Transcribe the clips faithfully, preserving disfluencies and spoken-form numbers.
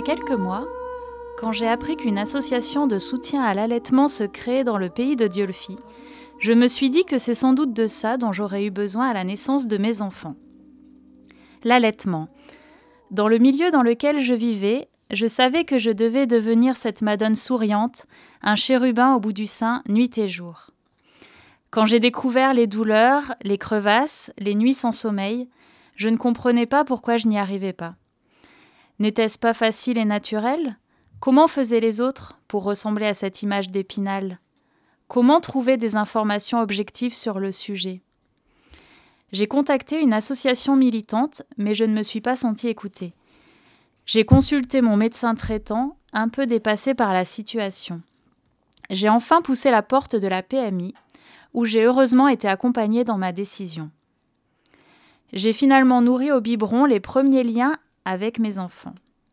quelques mois, quand j'ai appris qu'une association de soutien à l'allaitement se créait dans le pays de Diolfi, je me suis dit que c'est sans doute de ça dont j'aurais eu besoin à la naissance de mes enfants. L'allaitement. Dans le milieu dans lequel je vivais, je savais que je devais devenir cette madone souriante, un chérubin au bout du sein, nuit et jour. Quand j'ai découvert les douleurs, les crevasses, les nuits sans sommeil, je ne comprenais pas pourquoi je n'y arrivais pas. N'était-ce pas facile et naturel ? Comment faisaient les autres pour ressembler à cette image d'Épinal ? Comment trouver des informations objectives sur le sujet ? J'ai contacté une association militante, mais je ne me suis pas sentie écoutée. J'ai consulté mon médecin traitant, un peu dépassé par la situation. J'ai enfin poussé la porte de la P M I, où j'ai heureusement été accompagnée dans ma décision. J'ai finalement nourri au biberon les premiers liens avec mes enfants.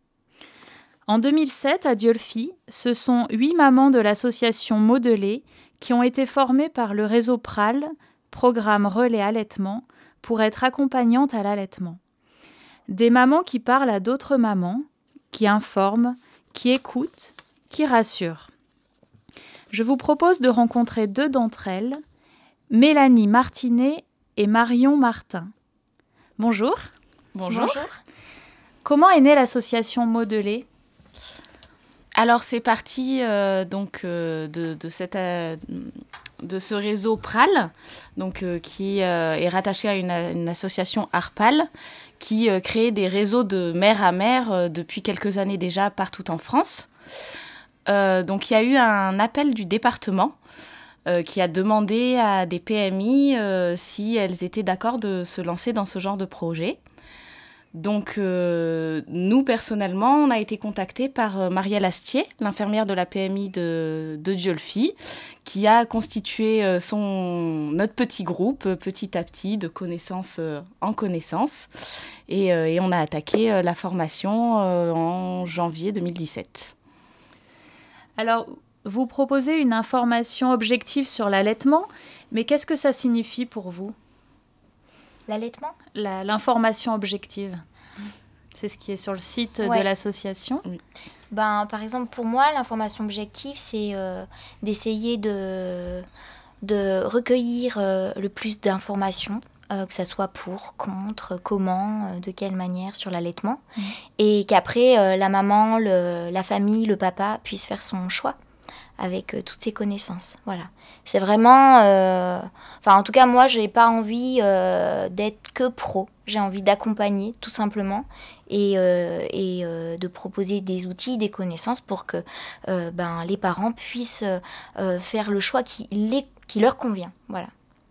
En deux mille sept, à Diolfi, ce sont huit mamans de l'association Modelé qui ont été formées par le réseau P R A L, Programme Relais Allaitement, pour être accompagnantes à l'allaitement. Des mamans qui parlent à d'autres mamans, qui informent, qui écoutent, qui rassurent. Je vous propose de rencontrer deux d'entre elles, Mélanie Martinet et Marion Martin. Bonjour. Bonjour. Bonjour. Comment est née l'association Modelé ? Alors c'est parti euh, donc euh, de, de, cette, euh, de ce réseau P R A L, donc, euh, qui euh, est rattaché à une, une association ARPAL, qui euh, crée des réseaux de mère à mère euh, depuis quelques années déjà partout en France. Euh, donc il y a eu un appel du département euh, qui a demandé à des P M I euh, si elles étaient d'accord de se lancer dans ce genre de projet. Donc, euh, nous, personnellement, on a été contactés par euh, Marielle Astier, l'infirmière de la P M I de, de Diolfi, qui a constitué euh, son, notre petit groupe, euh, petit à petit, de connaissance euh, en connaissance. Et, euh, et on a attaqué euh, la formation euh, en janvier deux mille dix-sept. Alors, vous proposez une information objective sur l'allaitement, mais qu'est-ce que ça signifie pour vous ? L'allaitement ? La, l'information objective. C'est ce qui est sur le site ouais. de l'association. Oui. Ben, par exemple, pour moi, l'information objective, c'est euh, d'essayer de, de recueillir euh, le plus d'informations, euh, que ça soit pour, contre, comment, euh, de quelle manière sur l'allaitement, mmh. et qu'après, euh, la maman, le, la famille, le papa puissent faire son choix avec euh, toutes ses connaissances. Voilà. C'est vraiment... Euh... Enfin, en tout cas, moi, je n'ai pas envie euh, d'être que pro. J'ai envie d'accompagner, tout simplement, et, euh, et euh, de proposer des outils, des connaissances pour que euh, ben, les parents puissent euh, faire le choix qui, les, qui leur convient. Voilà.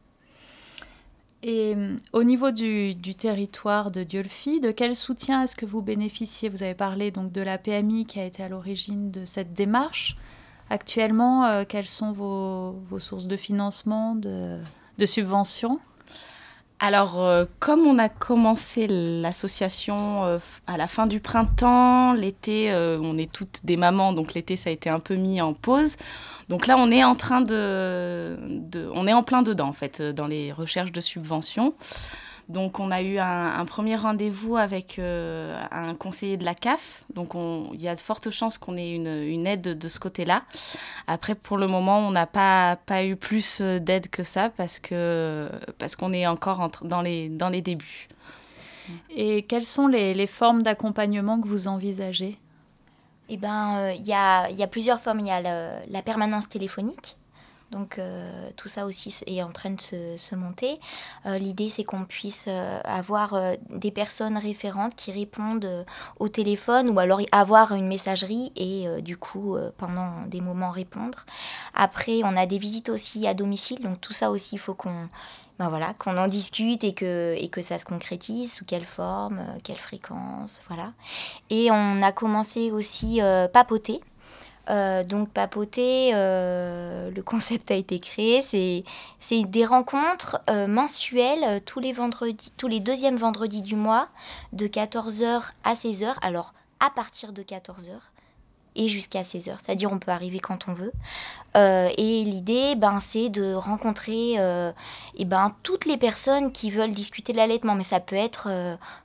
Et euh, au niveau du, du territoire de Diolfi, de quel soutien est-ce que vous bénéficiez ? Vous avez parlé donc de la P M I qui a été à l'origine de cette démarche. Actuellement, euh, quelles sont vos, vos sources de financement, de, de subventions ? Alors, euh, comme on a commencé l'association euh, à la fin du printemps, l'été, euh, on est toutes des mamans, donc l'été, ça a été un peu mis en pause. Donc là, on est en train de... de on est en plein dedans, en fait, dans les recherches de subventions. Donc, on a eu un, un premier rendez-vous avec euh, un conseiller de la C A F. Donc, on, il y a de fortes chances qu'on ait une, une aide de, de ce côté-là. Après, pour le moment, on n'a pas, pas eu plus d'aide que ça parce, que, parce qu'on est encore entre, dans, les, dans les débuts. Et quelles sont les, les formes d'accompagnement que vous envisagez ? Eh bien, il euh, y, a, y a plusieurs formes. Il y a le, la permanence téléphonique. Donc, euh, tout ça aussi est en train de se, se monter. Euh, l'idée, c'est qu'on puisse euh, avoir euh, des personnes référentes qui répondent euh, au téléphone ou alors avoir une messagerie et euh, du coup, euh, pendant des moments, répondre. Après, on a des visites aussi à domicile. Donc, tout ça aussi, il faut qu'on, ben voilà, qu'on en discute et que, et que ça se concrétise. Sous quelle forme, euh, quelle fréquence, voilà. Et on a commencé aussi euh, papoter. Euh, donc papoter, euh, le concept a été créé, c'est, c'est des rencontres euh, mensuelles euh, tous les vendredis, tous les deuxièmes vendredis du mois, de quatorze heures à seize heures, alors à partir de quatorze heures et jusqu'à seize heures, c'est-à-dire on peut arriver quand on veut. Euh, et l'idée, ben, c'est de rencontrer euh, et ben, toutes les personnes qui veulent discuter de l'allaitement, mais ça peut être... Euh,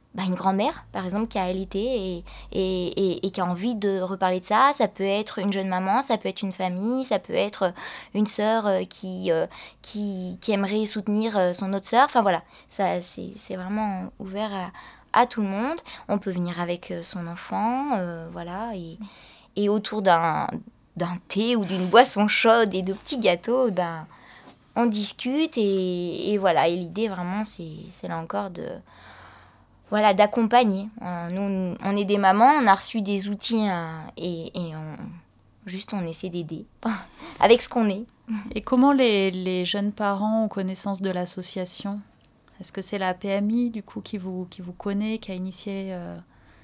bah, une grand-mère, par exemple, qui a allaité et, et, et, et qui a envie de reparler de ça. Ça peut être une jeune maman, ça peut être une famille, ça peut être une sœur euh, qui, euh, qui, qui aimerait soutenir euh, son autre sœur. Enfin voilà, ça, c'est, c'est vraiment ouvert à, à tout le monde. On peut venir avec euh, son enfant, euh, voilà, et, et autour d'un, d'un thé ou d'une boisson chaude et de petits gâteaux, ben, on discute et, et voilà. Et l'idée vraiment, c'est, c'est là encore de... Voilà, d'accompagner. Euh, nous, on est des mamans, on a reçu des outils euh, et, et on, juste on essaie d'aider avec ce qu'on est. Et comment les, les jeunes parents ont connaissance de l'association ? Est-ce que c'est la P M I du coup qui vous, qui vous connaît, qui a initié euh,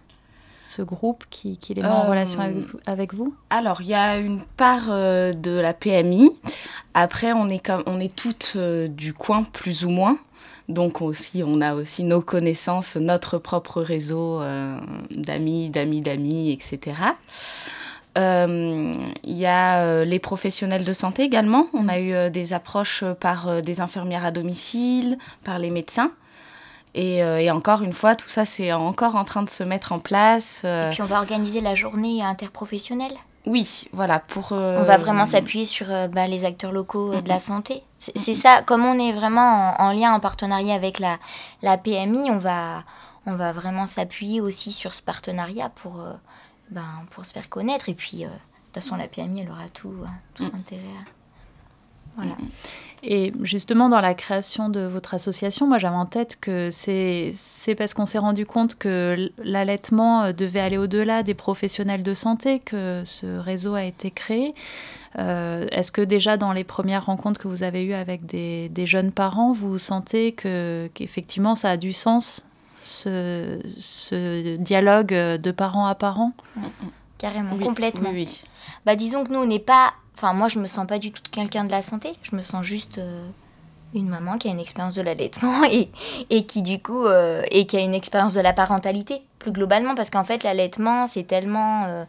ce groupe, qui, qui les met euh, en relation avec, avec vous ? Alors, il y a une part euh, de la P M I. Après, on est, comme, on est toutes euh, du coin, plus ou moins. Donc aussi, on a aussi nos connaissances, notre propre réseau euh, d'amis, d'amis, d'amis, et cetera. Il euh, y a euh, les professionnels de santé également. On a eu euh, des approches par euh, des infirmières à domicile, par les médecins. Et, euh, et encore une fois, tout ça, c'est encore en train de se mettre en place. Euh... Et puis on va organiser la journée interprofessionnelle. Oui, voilà. Pour, euh... On va vraiment s'appuyer sur euh, bah, les acteurs locaux euh, de la santé. C'est, c'est ça, comme on est vraiment en, en lien, en partenariat avec la, la P M I, on va, on va vraiment s'appuyer aussi sur ce partenariat pour, euh, ben, pour se faire connaître. Et puis, euh, de toute façon, la P M I, elle aura tout, euh, tout mm. intérêt à... Voilà. Et justement, dans la création de votre association, moi, j'avais en tête que c'est, c'est parce qu'on s'est rendu compte que l'allaitement devait aller au-delà des professionnels de santé que ce réseau a été créé. Euh, est-ce que déjà, dans les premières rencontres que vous avez eues avec des, des jeunes parents, vous sentez que, qu'effectivement, ça a du sens, ce, ce dialogue de parent à parent ? Carrément, oui, complètement. Oui, oui. Bah, disons que nous, on n'est pas... Enfin, moi, je me sens pas du tout quelqu'un de la santé. Je me sens juste euh, une maman qui a une expérience de l'allaitement et, et qui, du coup, euh, et qui a une expérience de la parentalité, plus globalement. Parce qu'en fait, l'allaitement, c'est tellement... Euh,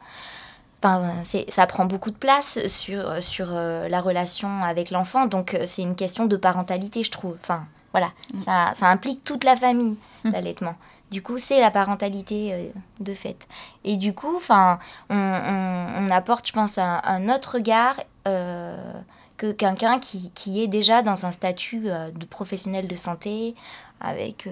c'est, ça prend beaucoup de place sur, sur euh, la relation avec l'enfant. Donc, c'est une question de parentalité, je trouve. Enfin, voilà. Mmh. Ça, ça implique toute la famille, mmh. l'allaitement. Du coup, c'est la parentalité euh, de fait. Et du coup, on, on, on apporte, je pense, un, un autre regard euh, que quelqu'un qui, qui est déjà dans un statut euh, de professionnel de santé, avec, euh,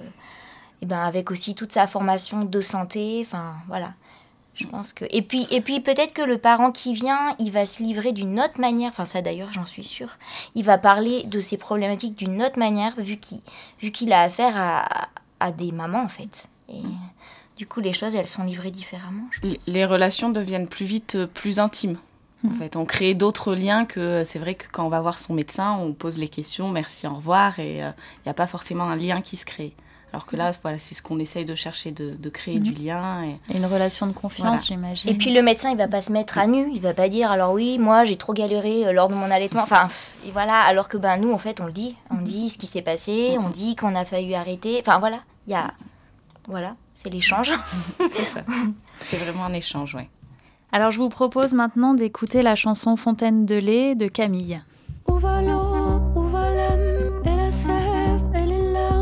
et ben, avec aussi toute sa formation de santé. Enfin, voilà. Je pense que... Et puis, et puis peut-être que le parent qui vient, il va se livrer d'une autre manière. Enfin, ça d'ailleurs, j'en suis sûre. Il va parler de ses problématiques d'une autre manière, vu qu'il, vu qu'il a affaire à... à des mamans, en fait. Et mmh. du coup, les choses, elles sont livrées différemment. Les relations deviennent plus vite euh, plus intimes. Mmh. En fait, on crée d'autres liens que... C'est vrai que quand on va voir son médecin, on pose les questions, merci, au revoir, et il euh, n'y a pas forcément un lien qui se crée. Alors que là, voilà, c'est ce qu'on essaye de chercher, de, de créer mmh. du lien. Et... et une relation de confiance, voilà. J'imagine. Et puis le médecin, il ne va pas se mettre à nu. Il ne va pas dire, alors oui, moi, j'ai trop galéré lors de mon allaitement. Enfin, et voilà. Alors que ben, nous, en fait, on le dit. On dit ce qui s'est passé. Mmh. On dit qu'on a failli arrêter. Enfin, voilà. Il y a... Voilà, c'est l'échange. C'est ça. C'est vraiment un échange, oui. Alors, je vous propose maintenant d'écouter la chanson Fontaine de lait de Camille. Où va l'eau, où va l'âme et la sève et les larmes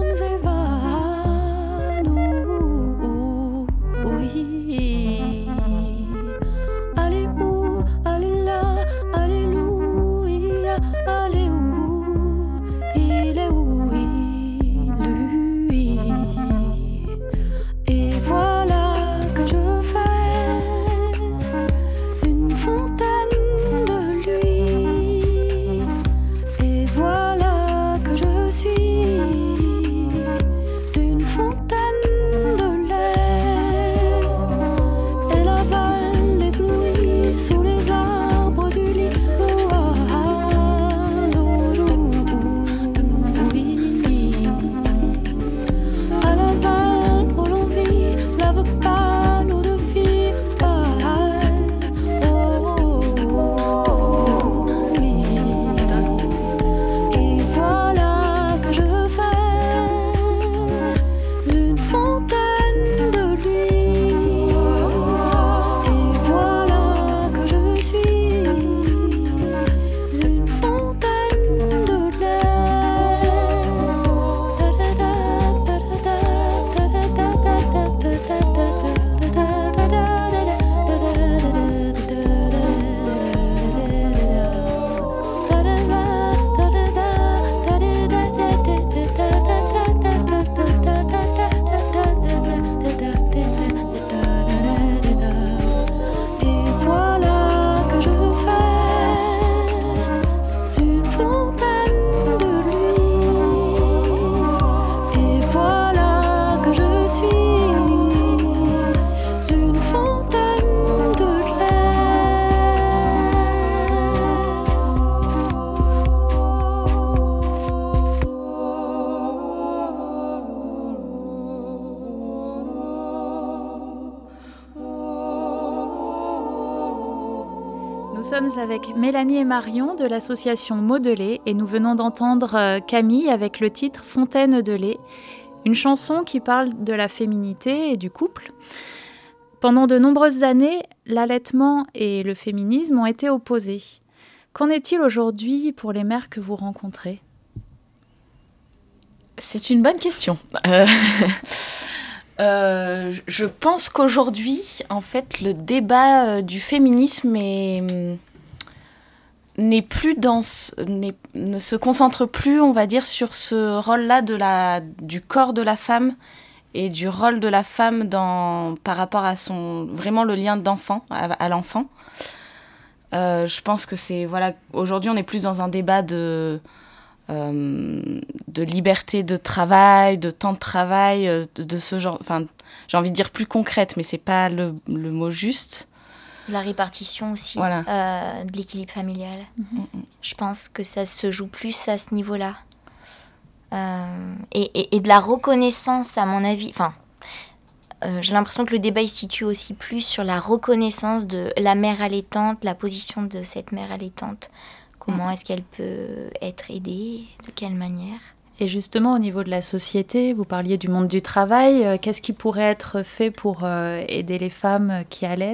évanouies. Oui. Allez où, allez là, alléluia, allez où, il est où, il, lui. Et voilà que je fais une fontaine de lui. sommes avec Mélanie et Marion de l'association Mots de lait et nous venons d'entendre Camille avec le titre Fontaine de lait, une chanson qui parle de la féminité et du couple. Pendant de nombreuses années, l'allaitement et le féminisme ont été opposés. Qu'en est-il aujourd'hui pour les mères que vous rencontrez ? C'est une bonne question. Euh... Euh, je pense qu'aujourd'hui, en fait, le débat euh, du féminisme est, n'est plus dans, n'est, ne se concentre plus, on va dire, sur ce rôle-là de la, du corps de la femme et du rôle de la femme dans, par rapport à son, vraiment le lien d'enfant, à, à l'enfant. Euh, je pense que c'est, voilà, aujourd'hui, on est plus dans un débat de... Euh, de liberté de travail, de temps de travail, euh, de, de ce genre, enfin, j'ai envie de dire plus concrète, mais c'est pas le, le mot juste. La répartition aussi, voilà. euh, de l'équilibre familial. Mm-hmm. Je pense que ça se joue plus à ce niveau-là. Euh, et, et, et de la reconnaissance, à mon avis, enfin, euh, j'ai l'impression que le débat il se situe aussi plus sur la reconnaissance de la mère allaitante, la position de cette mère allaitante. Comment est-ce qu'elle peut être aidée ? De quelle manière ? Et justement, au niveau de la société, vous parliez du monde du travail. Euh, qu'est-ce qui pourrait être fait pour euh, aider les femmes qui allaitent ?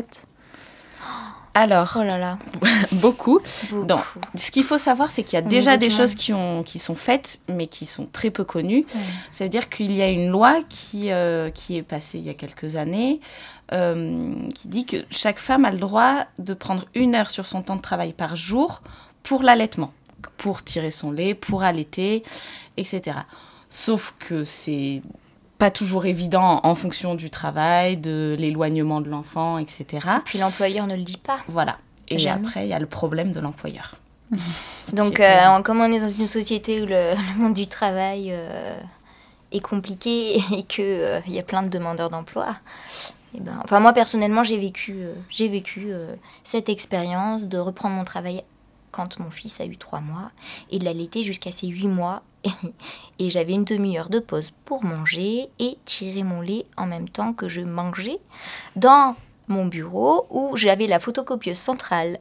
Alors, oh là là. beaucoup. beaucoup. Donc, ce qu'il faut savoir, c'est qu'il y a au déjà des choses qui, ont, qui sont faites, mais qui sont très peu connues. Ouais. Ça veut dire qu'il y a une loi qui, euh, qui est passée il y a quelques années, euh, qui dit que chaque femme a le droit de prendre une heure sur son temps de travail par jour pour l'allaitement, pour tirer son lait, pour allaiter, et cetera. Sauf que c'est pas toujours évident en fonction du travail, de l'éloignement de l'enfant, et cetera. Et puis l'employeur ne le dit pas. Voilà. Et Jamais. Après, il y a le problème de l'employeur. Donc, euh, comme on est dans une société où le, le monde du travail euh, est compliqué et qu'il euh, y a plein de demandeurs d'emploi, et ben, enfin moi personnellement, j'ai vécu, euh, j'ai vécu euh, cette expérience de reprendre mon travail quand mon fils a eu trois mois, et de l'allaiter jusqu'à ses huit mois. Et, et j'avais une demi-heure de pause pour manger et tirer mon lait en même temps que je mangeais dans mon bureau où j'avais la photocopieuse centrale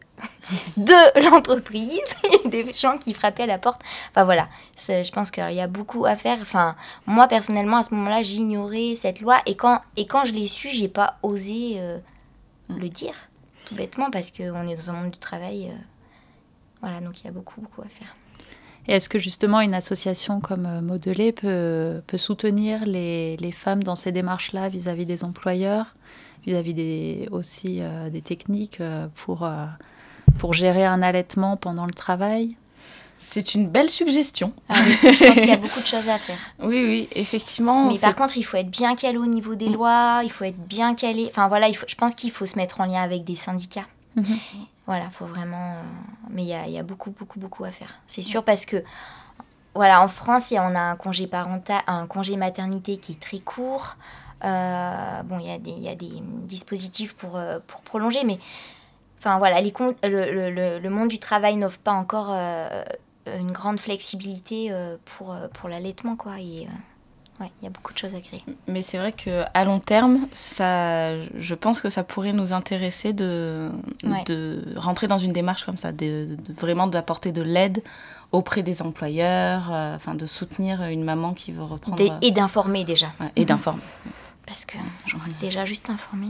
de l'entreprise et des gens qui frappaient à la porte. Enfin voilà, c'est, je pense qu'il y a beaucoup à faire. Enfin, moi personnellement, à ce moment-là, j'ignorais cette loi. Et quand, et quand je l'ai su, j'ai pas osé euh, le dire, tout bêtement, parce qu'on est dans un monde du travail... Euh, Voilà, donc il y a beaucoup, beaucoup à faire. Et est-ce que justement une association comme euh, Mots de lait peut, peut soutenir les, les femmes dans ces démarches-là vis-à-vis des employeurs, vis-à-vis des, aussi euh, des techniques euh, pour, euh, pour gérer un allaitement pendant le travail ? C'est une belle suggestion. Ah oui, je pense qu'il y a beaucoup de choses à faire. Oui, oui, effectivement. Mais par contre, il faut être bien calé au niveau des mmh. lois, il faut être bien calé... Enfin voilà, il faut, je pense qu'il faut se mettre en lien avec des syndicats. Mmh. Voilà, il faut vraiment... Euh, mais il y a, y a beaucoup, beaucoup, beaucoup à faire. C'est sûr parce que, voilà, en France, y a, on a un congé parental, un congé maternité qui est très court. Euh, bon, il y a des, y a des dispositifs pour, euh, pour prolonger, mais... Enfin, voilà, les con- le, le, le monde du travail n'offre pas encore euh, une grande flexibilité euh, pour, pour l'allaitement, quoi. Et... Euh, Ouais, il y a beaucoup de choses à créer. Mais c'est vrai qu'à long terme, ça, je pense que ça pourrait nous intéresser de, ouais. de rentrer dans une démarche comme ça, de, de, vraiment d'apporter de l'aide auprès des employeurs, euh, enfin de soutenir une maman qui veut reprendre... Des, et d'informer déjà. Ouais, et d'informer. Parce que j'aurais déjà juste informé...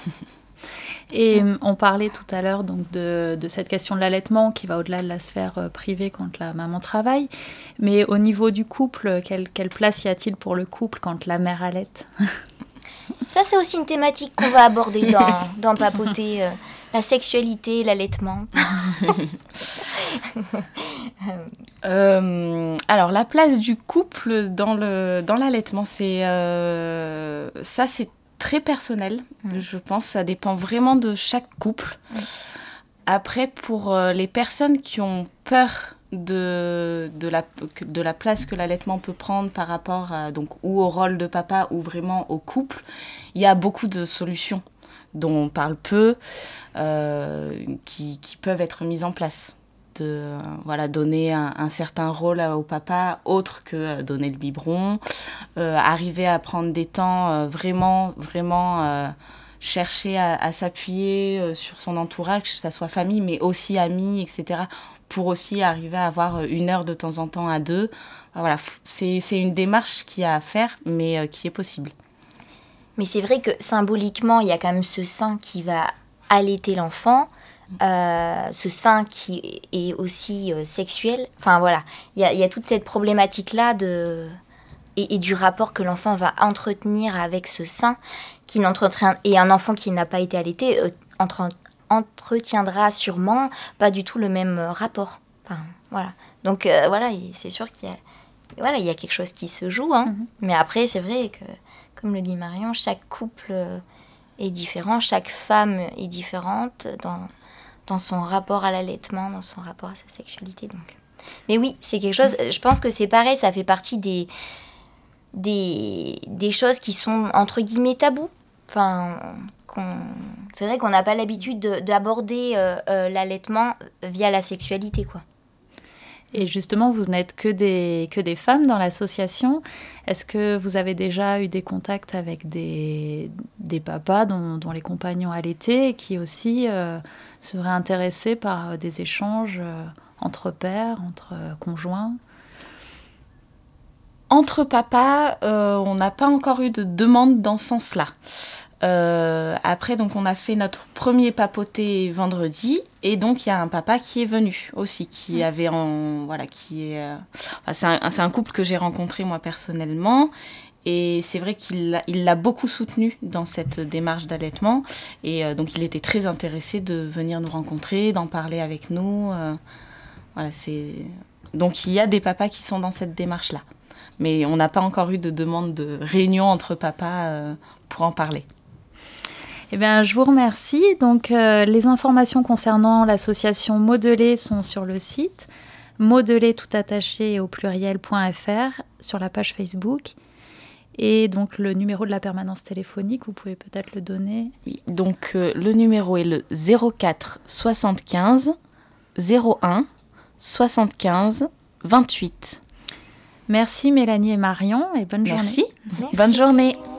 Et on parlait tout à l'heure donc de, de cette question de l'allaitement qui va au-delà de la sphère euh, privée quand la maman travaille. Mais au niveau du couple, quelle, quelle place y a-t-il pour le couple quand la mère allaite ? Ça, c'est aussi une thématique qu'on va aborder dans, dans Papoter, euh, la sexualité, l'allaitement. euh, alors, la place du couple dans, le, dans l'allaitement, c'est, euh, ça, c'est très personnel, mmh. je pense. Ça dépend vraiment de chaque couple. Mmh. Après, pour euh, les personnes qui ont peur de, de, la, de la place que l'allaitement peut prendre par rapport à, donc, ou au rôle de papa ou vraiment au couple, il y a beaucoup de solutions dont on parle peu, euh, qui, qui peuvent être mises en place. De euh, voilà, donner un, un certain rôle au papa, autre que euh, donner le biberon, euh, arriver à prendre des temps euh, vraiment, vraiment euh, chercher à, à s'appuyer euh, sur son entourage, que ce soit famille, mais aussi amis, et cetera, pour aussi arriver à avoir une heure de temps en temps à deux. Voilà, c'est, c'est une démarche qu'il y a à faire, mais euh, qui est possible. Mais c'est vrai que symboliquement, il y a quand même ce sein qui va allaiter l'enfant, euh, ce sein qui est aussi euh, sexuel. Enfin voilà, il y a, il y a toute cette problématique-là de... et, et du rapport que l'enfant va entretenir avec ce sein, qui n'entretient... et un enfant qui n'a pas été allaité euh, entre... entretiendra sûrement pas du tout le même euh, rapport. Enfin voilà. Donc euh, voilà, c'est sûr qu'il y a, voilà, il y a quelque chose qui se joue, hein. Mm-hmm. Mais après, c'est vrai que, comme le dit Marion, chaque couple est différent, chaque femme est différente dans, dans son rapport à l'allaitement, dans son rapport à sa sexualité. Donc. Mais oui, c'est quelque chose, je pense que c'est pareil, ça fait partie des, des, des choses qui sont entre guillemets tabous. Enfin, qu'on, c'est vrai qu'on n'a pas l'habitude de, d'aborder euh, euh, l'allaitement via la sexualité, quoi. Et justement, vous n'êtes que des, que des femmes dans l'association. Est-ce que vous avez déjà eu des contacts avec des, des papas dont, dont les compagnons allaitaient et qui aussi euh, seraient intéressés par des échanges euh, entre pères, entre euh, conjoints ? Entre papas, euh, on n'a pas encore eu de demande dans ce sens-là. Euh, après, donc, on a fait notre premier papoté vendredi, et donc il y a un papa qui est venu aussi, qui avait en voilà, qui est, euh, enfin, c'est, un, c'est un couple que j'ai rencontré moi personnellement, et c'est vrai qu'il l'a, il l'a beaucoup soutenu dans cette démarche d'allaitement, et euh, donc il était très intéressé de venir nous rencontrer, d'en parler avec nous. Euh, voilà, c'est donc il y a des papas qui sont dans cette démarche-là, mais on n'a pas encore eu de demande de réunion entre papas euh, pour en parler. Eh bien, je vous remercie. Donc, euh, les informations concernant l'association Modeler sont sur le site modeler tout attaché au pluriel.fr sur la page Facebook. Et donc, le numéro de la permanence téléphonique, vous pouvez peut-être le donner. Oui, donc euh, le numéro est le zéro quatre soixante-quinze zéro un soixante-quinze vingt-huit. Merci Mélanie et Marion et bonne Merci. journée. Merci. Bonne journée.